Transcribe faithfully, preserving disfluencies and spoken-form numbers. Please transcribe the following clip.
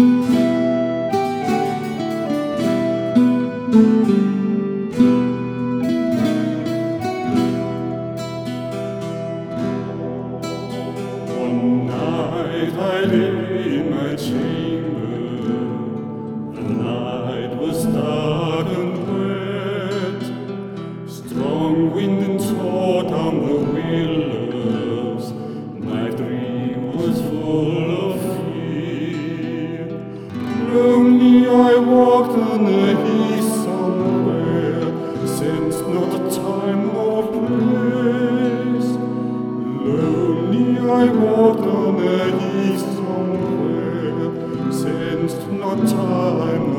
One night I lay in my chamber. The night was dark and wet. Strong wind tore down the willows. My dream was full of fear. Lonely I walked on the heath somewhere, sensed not time nor place. Lonely I walked on the heath somewhere, sensed not time